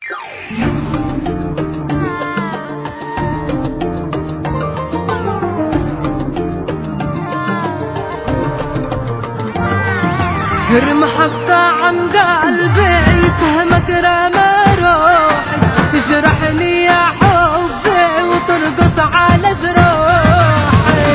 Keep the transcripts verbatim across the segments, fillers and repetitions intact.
المحبة عن قلبي سهمك رمى روحي، تجرح لي يا حبي وترقص على جروحي.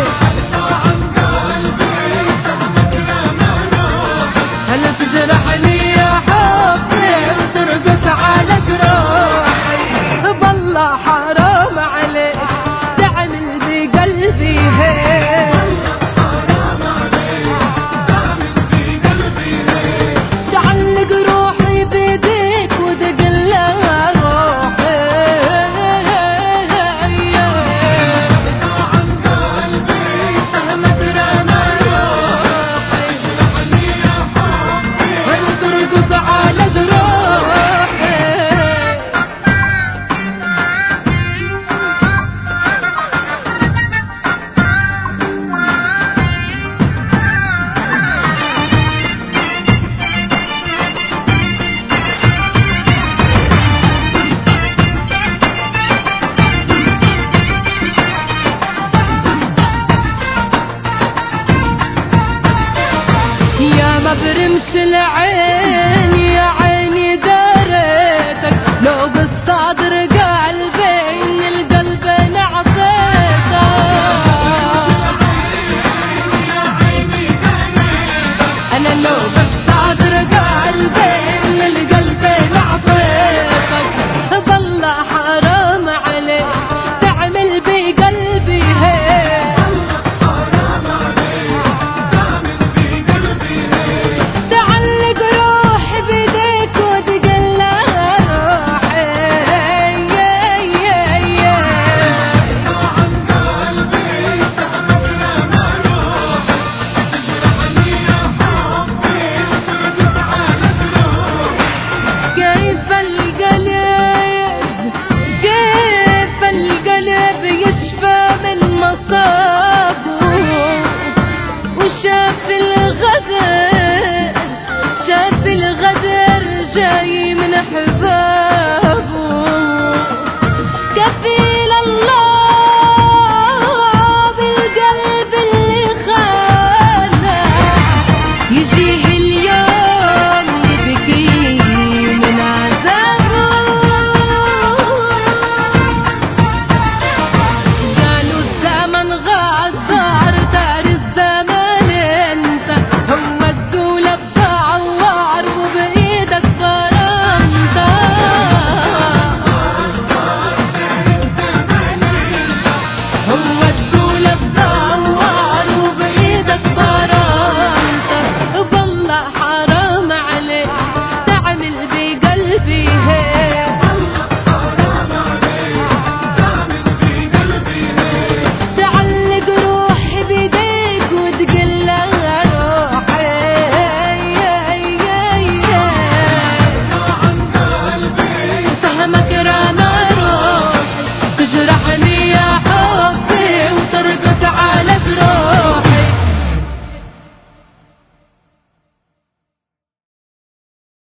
هلا تجرح لي يا حبي وترقص على جروحي. بالله حرام عليك تعمل بقلبي هيك، برمش العين يا عيني داريتك، لو بالصدر قلبي من القلب نعطيتك. انا لو بالصدر قلبي من القلب نعطيتك. بالله حرام عليك تعمل بقلبي هيك، كيف